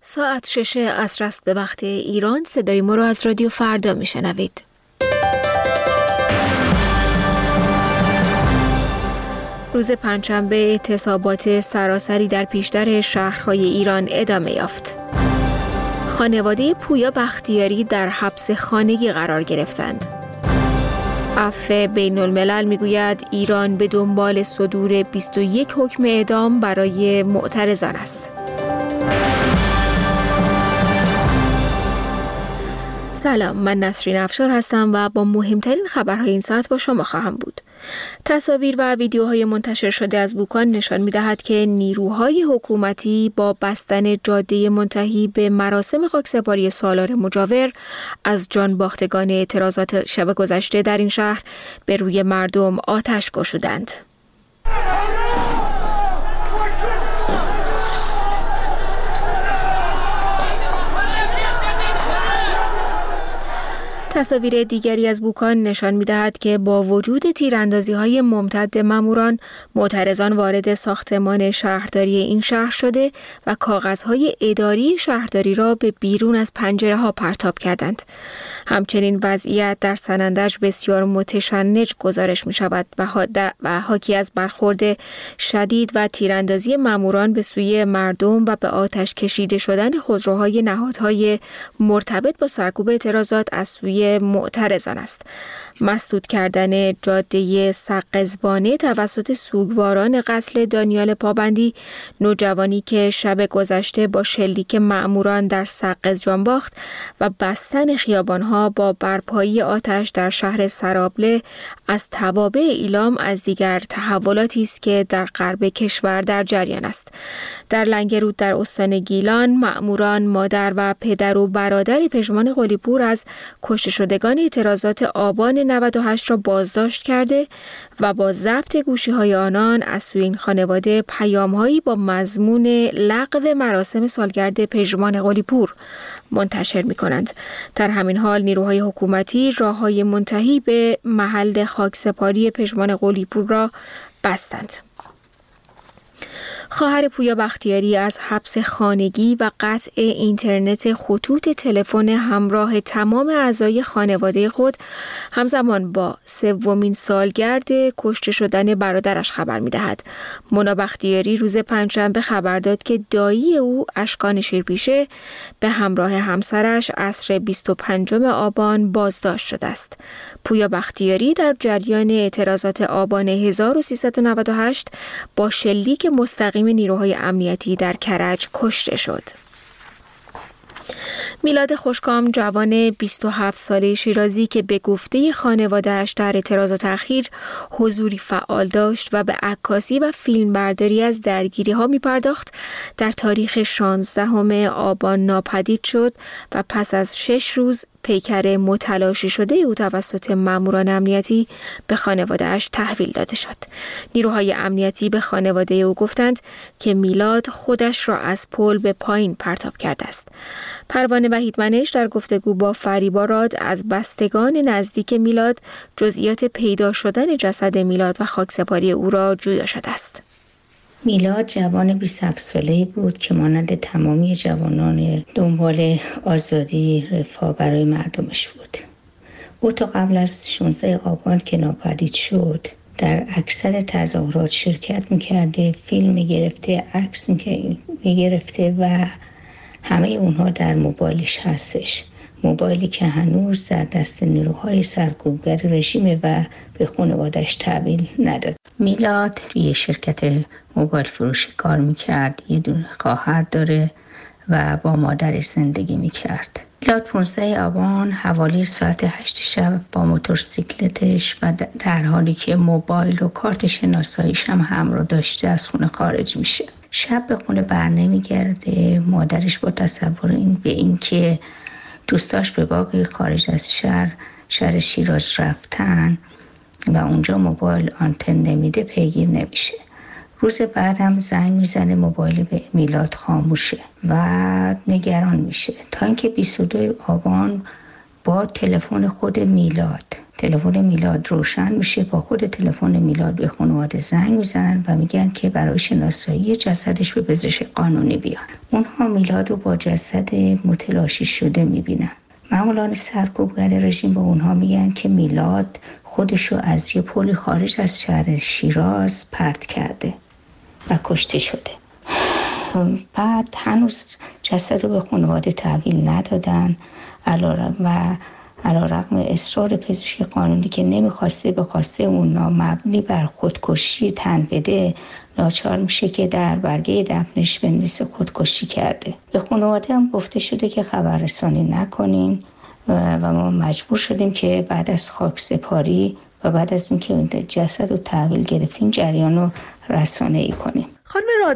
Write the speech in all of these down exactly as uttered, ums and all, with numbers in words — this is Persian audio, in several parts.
ساعت شش عصر است به وقت ایران. صدای ما را از رادیو فردا میشنوید. روز پنجشنبه اعتصابات سراسری در پیشتر شهرهای ایران ادامه یافت. خانواده پویا بختیاری در حبس خانگی قرار گرفتند. عفو بین الملل میگوید ایران به دنبال صدور بیست و یک حکم اعدام برای معترضان است. سلام، من نسرین افشار هستم و با مهمترین خبرهای این ساعت با شما خواهم بود. تصاویر و ویدیوهای منتشر شده از ووکان نشان می‌دهد که نیروهای حکومتی با بستن جاده منتهی به مراسم خاکسپاری سالار مجاور از جانباختگان اعتراضات شب گذشته در این شهر به روی مردم آتش گشودند. تصاویر دیگری از بوکان نشان می‌دهد که با وجود تیراندازی‌های ممتد ماموران، معترضان وارد ساختمان شهرداری این شهر شده و کاغذهای اداری شهرداری را به بیرون از پنجره‌ها پرتاب کردند. همچنین وضعیت در سنندج بسیار متشنج گزارش می‌شود و حاکی از برخورد شدید و تیراندازی ماموران به سوی مردم و به آتش کشیده شدن خودروهای نهادهای مرتبط با سرکوب اعتراضات از سوی معترضان است. مسدود کردن جاده سقزبانه توسط سوگواران قتل دانیال پابندی، نوجوانی که شب گذشته با شلیک مأموران در سقز جان باخت، و بستن خیابانها با برپایی آتش در شهر سرابله از توابع ایلام از دیگر تحولاتی است که در غرب کشور در جریان است. در لنگرود در استان گیلان، مأموران مادر و پدر و برادر پژمان قلی‌پور از کشته شدگان اعتراضات آبان نود و هشت را بازداشت کرده و با ضبط گوشی‌های آنان از سوی این خانواده پیام‌هایی با مضمون لغو مراسم سالگرد پژمان قلی‌پور منتشر می‌کنند. در همین حال نیروهای حکومتی راه‌های منتهی به محل خاکسپاری پژمان قلی‌پور را بستند. خواهر پویا بختیاری از حبس خانگی و قطع اینترنت خطوط تلفن همراه تمام اعضای خانواده خود همزمان با سومین سالگرد کشته شدن برادرش خبر می‌دهد. مونا بختیاری روز پنجشنبه خبر داد که دایی او اشکان شیرپیشه به همراه همسرش عصر بیست و پنجم آبان بازداشت شده است. پویا بختیاری در جریان اعتراضات آبان هزار و سیصد و نود و هشت با شلیک مستقیم نیروهای امنیتی در کرج کشته شد. میلاد خوشکام، جوان بیست و هفت ساله شیرازی که به گفته خانواده‌اش در اعتراضات اخیر حضوری فعال داشت و به عکاسی و فیلمبرداری از درگیری‌ها می‌پرداخت، در تاریخ شانزدهم آبان ناپدید شد و پس از شش روز پیکر متلاشی شده او توسط ماموران امنیتی به خانواده‌اش تحویل داده شد. نیروهای امنیتی به خانواده او گفتند که میلاد خودش را از پل به پایین پرتاب کرده است. پروانه وحیدمنش در گفتگو با فریبا راد از بستگان نزدیک میلاد جزئیات پیدا شدن جسد میلاد و خاکسپاری او را جویا شده است. میلاد جوان بیست و هفت ساله‌ای بود که مانند تمامی جوانان دنبال آزادی رفاه برای مردمش بود. او تا قبل از شانزده آبان که ناپدید شد در اکثر تظاهرات شرکت می‌کرده، فیلم می‌گرفته، عکس می‌گرفته و همه اونها در موبایلش هستش. موبایلی که هنوز در دست نیروهای سرکوبگر رژیم و به خانواده‌اش تحویل نداد. میلاد توی شرکت موبایل فروشی کار میکرد، یه دونه خواهر داره و با مادرش زندگی میکرد. میلاد پانزده آبان حوالی ساعت هشت شب با موتورسیکلتش و در حالی که موبایل و کارت شناساییش هم همراه داشته از خونه خارج میشه. شب به خونه بر نمیگرده. مادرش با تصور این به این که دوستاش به باغ خارج از شهر شهر شیراز رفتن و اونجا موبایل آنتن نمیده پیگیر نمیشه. روز بعدم زنگ میزنه، موبایل به میلاد خاموشه و نگران میشه تا اینکه بیست و دو آبان با تلفن خود میلاد تلفن میلاد روشن میشه، با خود تلفن میلاد به خانواده زنگ میزنن و میگن که برای شناسایی جسدش به پزشک قانونی بیان. اونها میلاد رو با جسد متلاشی شده میبینن. معمولان سرکوبگر رژیم با اونها میگن که میلاد خودشو از یه پلی خارج از شهر شیراز پرت کرده و کشته شده. بعد هنوز جسد رو به خانواده تحویل ندادن و علیرغم اصرار پزشک قانونی که نمیخواسته به خواسته اونا مبنی بر خودکشی تن بده، ناچار میشه که در برگه دفنش بنویسه خودکشی کرده. به خانواده هم گفته شده که خبررسانی نکنین و ما مجبور شدیم که بعد از خاک سپاری و بعد از اینکه جسد رو تحویل گرفتیم جریان رو رسانه‌ای کنیم. خانم راد،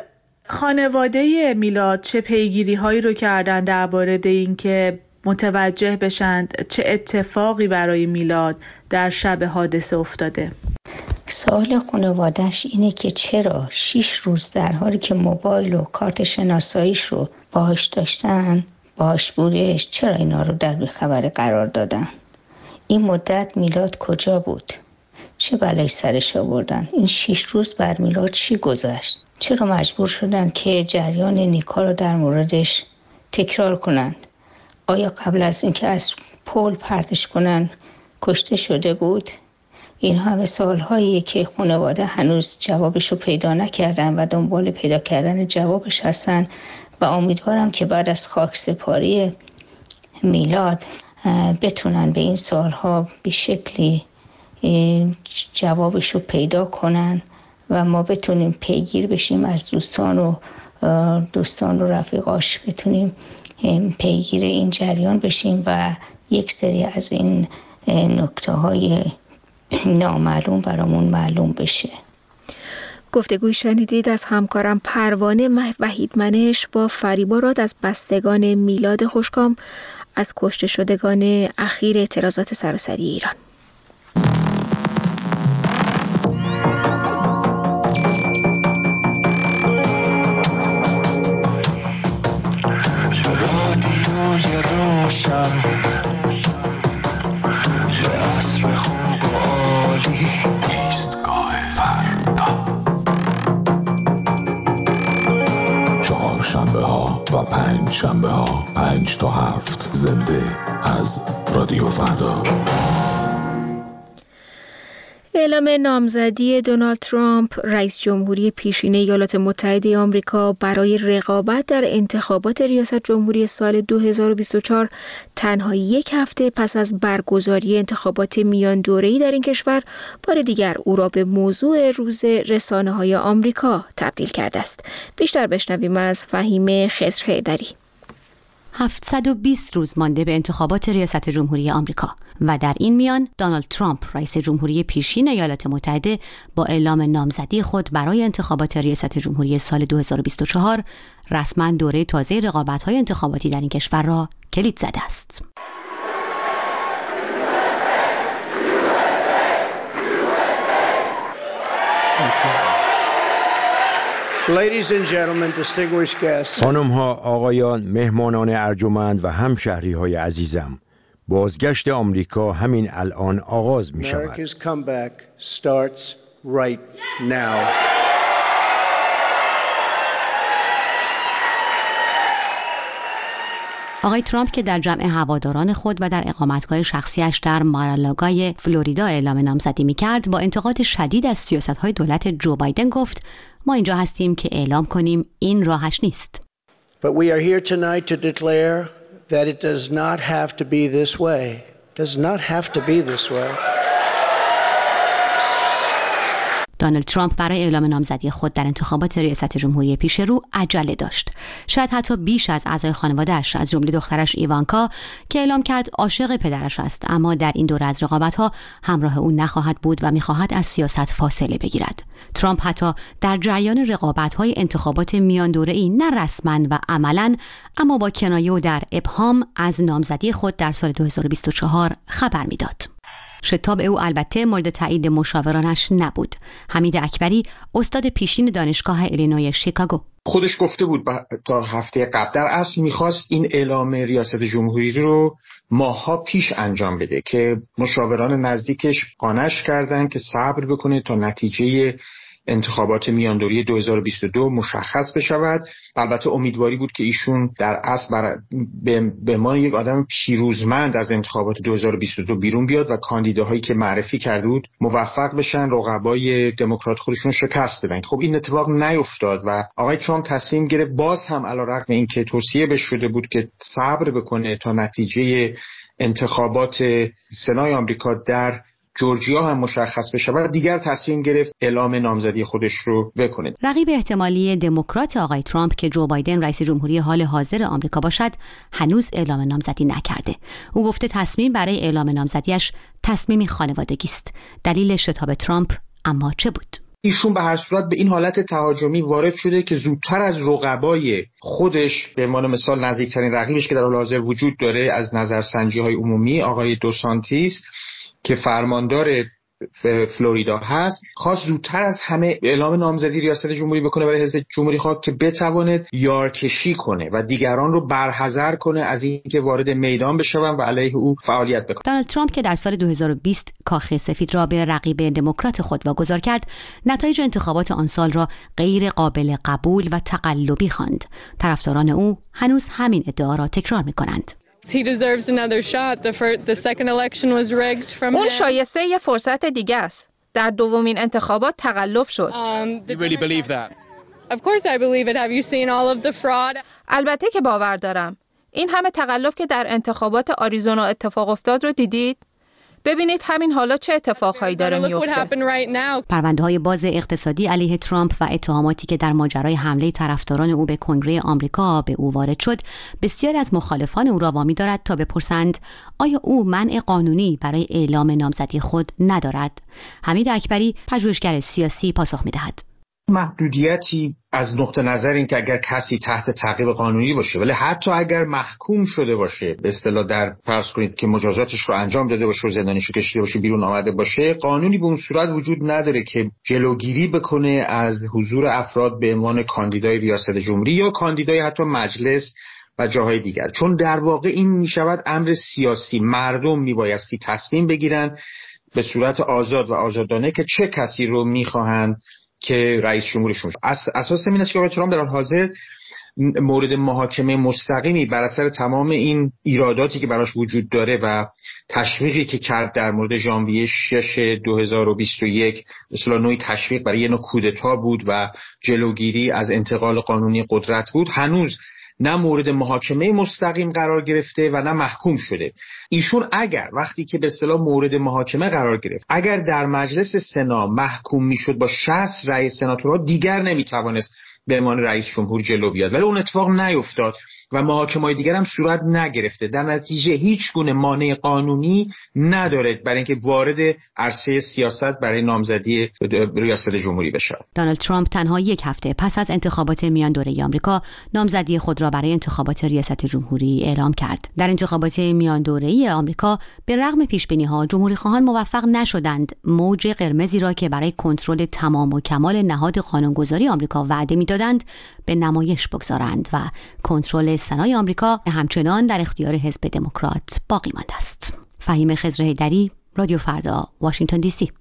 خانواده میلاد چه پیگیری هایی رو کردن درباره این که متوجه بشند چه اتفاقی برای میلاد در شب حادثه افتاده؟ سوال خانواده‌اش اینه که چرا شش روز در حالی که موبایل و کارت شناساییش رو باهاش داشتن، باهاش بودش، چرا اینا رو در بی‌خبری قرار دادن؟ این مدت میلاد کجا بود؟ چه بلایی سرش آوردن؟ این شش روز بر میلاد چی گذشت؟ چرا مجبور شدن که جریان نیکا رو در موردش تکرار کنند؟ آیا قبل از اینکه از پل پرتش کنن کشته شده بود؟ این همه سالهاییه که خانواده هنوز جوابشو پیدا نکردن و دنبال پیدا کردن جوابش هستن و امیدوارم که بعد از خاک سپاری میلاد بتونن به این سالها به شکلی جوابشو پیدا کنن و ما بتونیم پیگیر بشیم از دوستان و دوستان و رفیقاش، بتونیم پیگیر این جریان بشیم و یک سری از این نکته های نامعلوم برامون معلوم بشه. گفتگوی شنیدید از همکارم پروانه وحیدمنش با فریبا راد از بستگان میلاد خوشکام از کشته شدگان اخیر اعتراضات سراسری ایران. شنبه ها و پنج شنبه ها پنج تا هفت زنده از رادیو فردا. اعلام نامزدی دونالد ترامپ رئیس جمهوری پیشین ایالات متحده آمریکا برای رقابت در انتخابات ریاست جمهوری سال دو هزار و بیست و چهار تنها یک هفته پس از برگزاری انتخابات میان دوره‌ای در این کشور بار دیگر او را به موضوع روز رسانه‌های آمریکا تبدیل کرده است. بیشتر بشنویم از فهیمه خضرحیدری. هفتصد و بیست روز مانده به انتخابات ریاست جمهوری آمریکا و در این میان دونالد ترامپ رئیس جمهوری پیشین ایالات متحده با اعلام نامزدی خود برای انتخابات ریاست جمهوری سال دو هزار و بیست و چهار رسما دوره تازه رقابت‌های انتخاباتی در این کشور را کلید زده است. Ladies and gentlemen, distinguished guests. خانم‌ها، آقایان، مهمانان ارجمند و همشهری‌های عزیزم، بازگشت آمریکا همین الان آغاز می‌شود. America's comeback starts right now. آقای ترامپ که در جمع هواداران خود و در اقامتگاه شخصیش در مارالاگای فلوریدا اعلام نامزدی می‌کرد، با انتقاد شدید از سیاست‌های دولت جو بایدن گفت: ما اینجا هستیم که اعلام کنیم این راهش نیست. But we are here tonight to declare that it does not have to be this way. It does not have to be this way. دونالد ترامپ برای اعلام نامزدی خود در انتخابات ریاست جمهوری پیش رو عجله داشت. شاید حتی بیش از اعضای خانواده‌اش، از جمله دخترش ایوانکا که اعلام کرد عاشق پدرش است، اما در این دوره از رقابت‌ها همراه او نخواهد بود و می‌خواهد از سیاست فاصله بگیرد. ترامپ حتی در جریان رقابت‌های انتخابات میان دوره‌ای نه رسما و عملاً اما با کنایه و در ابهام از نامزدی خود در سال دو هزار و بیست و چهار خبر می‌داد. شتاب او البته مورد تایید مشاورانش نبود. حمید اکبری، استاد پیشین دانشگاه ایلینوی شیکاگو: خودش گفته بود تا هفته قبل در اصل میخواست این اعلام ریاست جمهوری رو ماها پیش انجام بده که مشاوران نزدیکش قانعش کردن که صبر بکنه تا نتیجه انتخابات میاندوری دو هزار و بیست و دو مشخص بشود. البته امیدواری بود که ایشون در اصل بر به, به ما یک آدم پیروزمند از انتخابات دو هزار و بیست و دو بیرون بیاد و کاندیداهایی که معرفی کرده بود موفق بشن رقبای دموکرات خودشون شکست بدن. خب این اتفاق نیفتاد و آقای ترامپ تصمیم گرفت باز هم علیرغم اینکه توصیه بهش شده بود که صبر بکنه تا نتیجه انتخابات سنای آمریکا در جورجیا هم مشخص بشه و دیگر تصمیم گرفت اعلام نامزدی خودش رو بکنه. رقیب احتمالی دموکرات آقای ترامپ که جو بایدن رئیس جمهوری حال حاضر آمریکا باشد هنوز اعلام نامزدی نکرده. او گفته تصمیم برای اعلام نامزدیش تصمیمی خانوادگی است. دلیل شتاب ترامپ اما چه بود؟ ایشون به هر صورت به این حالت تهاجمی وارد شده که زودتر از رقبای خودش، به عنوان مثال نزدیکترین رقیبش که در حال حاضر وجود داره از نظرسنجی‌های عمومی آقای دو سانتیس که فرماندار فلوریدا هست، خواست زودتر از همه اعلام نامزدی ریاست جمهوری بکنه برای حزب جمهوری خواه که بتواند یارکشی کنه و دیگران رو برحذر کنه از اینکه وارد میدان بشون و علیه او فعالیت بکنه. دونالد ترامپ که در سال دو هزار و بیست کاخ سفید را به رقیب دموکرات خود واگذار کرد، نتایج انتخابات آن سال را غیر قابل قبول و تقلبی خواند. طرفداران او هنوز همین ادعا را تکرار می‌کنند. He deserves another shot. The first, the second election was rigged from him. اون شایسته یه فرصت دیگه است. در دومین انتخابات تقلب شد. Um, you really believe that? Of course I believe it. Have you seen all of the fraud? البته که باور دارم. این همه تقلب که در انتخابات آریزونا اتفاق افتاد رو دیدید؟ ببینید همین حالا چه اتفاقهایی داره میفته. پرونده‌های باز اقتصادی علیه ترامپ و اتهاماتی که در ماجرای حمله طرفداران او به کنگره آمریکا به او وارد شد، بسیاری از مخالفان او را وامی دارد تا بپرسند آیا او منع قانونی برای اعلام نامزدی خود ندارد؟ حمید اکبری، پژوهشگر سیاسی، پاسخ می‌دهد. محدودیتی از نقطه نظر این که اگر کسی تحت تعقیب قانونی باشه، ولی حتی اگر محکوم شده باشه، به اصطلاح در فرض کنید که مجازاتش رو انجام داده باشه و زندانیشو کشیده باشه بیرون آمده باشه، قانونی به اون صورت وجود نداره که جلوگیری بکنه از حضور افراد به عنوان کاندیدای ریاست جمهوری یا کاندیدای حتی مجلس و جاهای دیگر. چون در واقع این میشود امر سیاسی، مردم میبایستی تصمیم بگیرن به صورت آزاد و آزادانه که چه کسی رو میخواهند که رئیس جمهورشون. اساس این است که آقای ترامپ در حال حاضر مورد محاکمه مستقیمی بر اثر تمام این ایراداتی که براش وجود داره و تشویقی که کرد در مورد ژانویه شش دو هزار و بیست و یک، مثلا نوعی تشویق برای یه نوع کودتا بود و جلوگیری از انتقال قانونی قدرت بود، هنوز نه مورد محاکمه مستقیم قرار گرفته و نه محکوم شده. ایشون اگر وقتی که به اصطلاح مورد محاکمه قرار گرفت، اگر در مجلس سنا محکوم میشد با شصت رأی سناتورها، دیگر نمیتوانست به عنوان رئیس جمهور جلو بیاد، ولی اون اتفاق نیفتاد و محاکمه‌های دیگر هم صورت نگرفته. در نتیجه هیچ گونه مانع قانونی نداره برای اینکه وارد عرصه سیاست برای نامزدی ریاست جمهوری بشه. دونالد ترامپ تنها یک هفته پس از انتخابات میان دوره آمریکا نامزدی خود را برای انتخابات ریاست جمهوری اعلام کرد. در انتخابات میان دوره آمریکا به رغم پیش‌بینی‌ها جمهوری‌خواهان موفق نشدند موج قرمزی را که برای کنترل تمام و کمال نهاد قانونگذاری آمریکا وعده می‌دادند به نمایش بگذارند و کنترل سنای آمریکا همچنان در اختیار حزب دموکرات باقی مانده است. فهیم خضرحیدری، رادیو فردا، واشنگتن دی سی.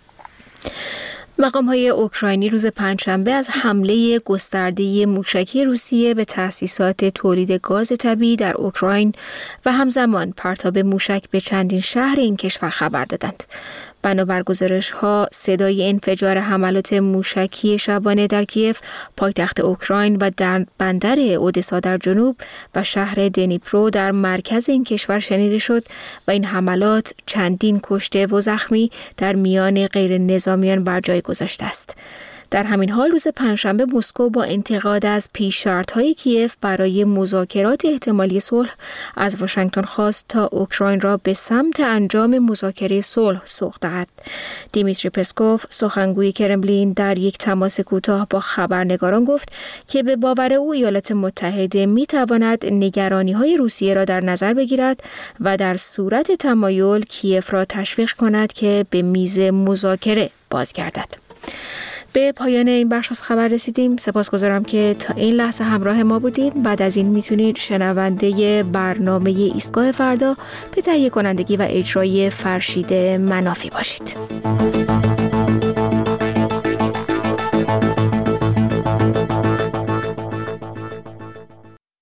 مقام‌های اوکراینی روز پنجشنبه از حمله گسترده موشکی روسیه به تأسیسات تولید گاز طبیعی در اوکراین و همزمان پرتاب موشک به چندین شهر این کشور خبر دادند. بنابر گزارش‌ها صدای انفجار حملات موشکی شبانه در کیف، پایتخت اوکراین و در بندر اودسا در جنوب و شهر دنیپرو در مرکز این کشور شنیده شد و این حملات چندین کشته و زخمی در میان غیر نظامیان بر جای گذاشته است. در همین حال روز پنجشنبه مسکو با انتقاد از پیش شرط‌های کیف برای مذاکرات احتمالی صلح از واشنگتن خواست تا اوکراین را به سمت انجام مذاکره صلح سوق دهد. دیمیتری پسکوف سخنگوی کرملین در یک تماس کوتاه با خبرنگاران گفت که به باور او ایالات متحده می‌تواند نگرانی‌های روسیه را در نظر بگیرد و در صورت تمایل کیف را تشویق کند که به میز مذاکره بازگردد. به پایان این بخش از خبر رسیدیم. سپاسگزارم که تا این لحظه همراه ما بودید. بعد از این میتونید شنونده برنامه ایستگاه فردا به تهیه کنندگی و اجرای فرشید منافی باشید.